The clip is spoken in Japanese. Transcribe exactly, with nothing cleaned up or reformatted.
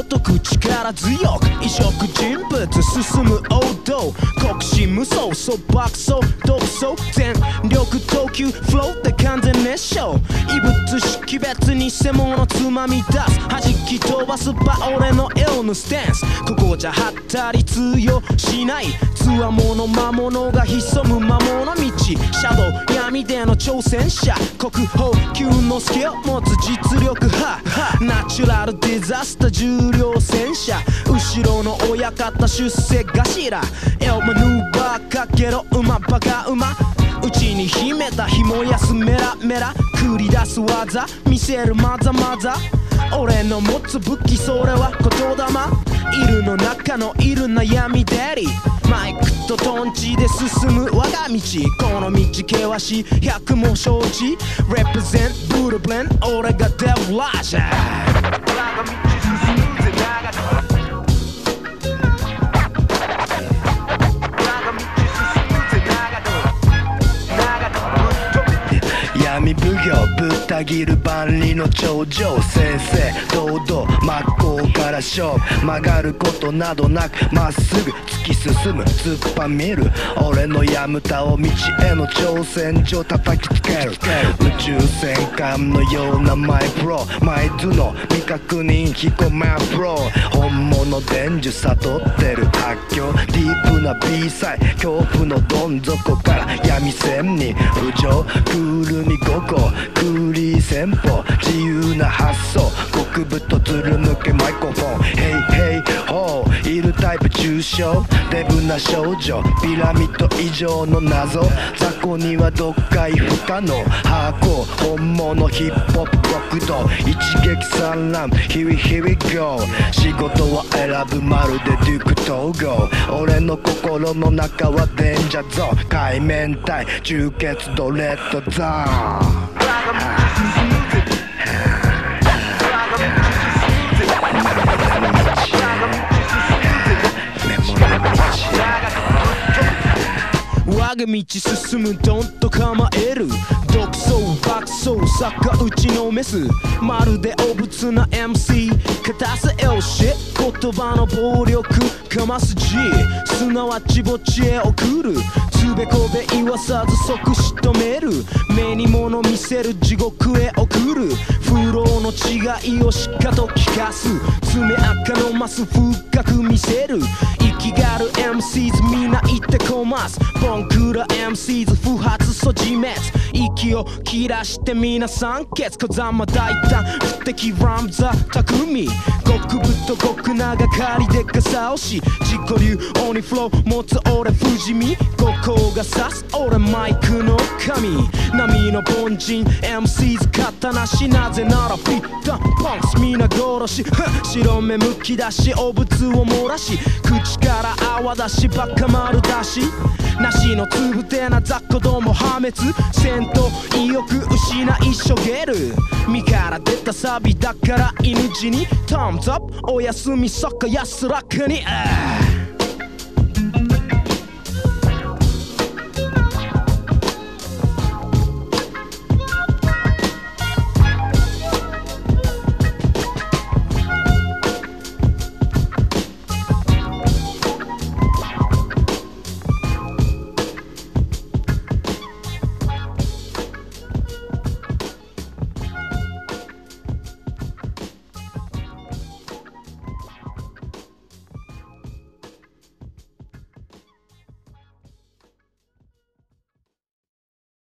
とく力強く異色人物進む王道国士無双そう爆走独走全力投球フローで完全熱唱異物識別偽物つまみ出す弾き飛ばすバ俺のエオのスタンスここじゃはったり通用しないつわもの魔物が潜む魔物道シャドウ闇での挑戦者国宝級のスキル持つ実力派ナチュラルディザスター重量戦車後ろの親方出世頭エオマヌーバーかけろ馬バカ馬うちに秘めた紐やすメラメラ繰り出す技見せるまざまざ俺の持つ武器それは言霊イルの中のいる悩みデリマイクとトンチで進む我が道この道険しい百も承知 Represent ブルブレン俺がデブラージャー闇奉行ぶった切る万里の頂上正々堂々真っ向から勝負曲がることなどなくまっすぐ突き進む突っぱみる俺のやむたを道への挑戦状叩きつける宇宙戦艦のようなマイプロマイドゥの未確認飛行マイプロ本物伝授悟ってる発狂ディープな B サイ恐怖のどん底から闇線に浮上クールにごこクーリー戦法自由な発想極太ずる抜けマイクロフォンヘイヘイホーいるタイプ抽象デブな少女ピラミッド以上の謎雑魚には読解不可能ハーコー本物ヒップホップ極道一撃産卵ヒビヒビゴー仕事は選ぶまるでデューク統合俺の心の中はデンジャーゾーン海面体充血ドレッドゾーン我が道進むドンと構える独走爆走逆打ちのメスまるで汚物な エムシー 勝たせよし言葉の暴力かます G すなわち墓地へ送るつべこべ言わさず即仕留める目に物見せる地獄へ送るフローの違いをしっかと聞かす爪赤のマス深く見せる生きがる エムシーズ みんな言ってこますボンクラ エムシーズ 不発素地滅息を切らして皆さんケツ小ざま大胆不敵ラムザ匠極太極長狩りでかさ押し自己流鬼フロー持つ俺不死身五行が刺す俺マイクの神波の凡人 エムシーズ 型なしなぜならピッタパンクス皆殺し白目むき出し汚物を漏らし口から泡出しバカ丸出しなしのつぶてな雑魚ども破滅戦闘意欲失いしょげる身から出たサビだから犬死にタムズアップおやすみそっか安らかに、あー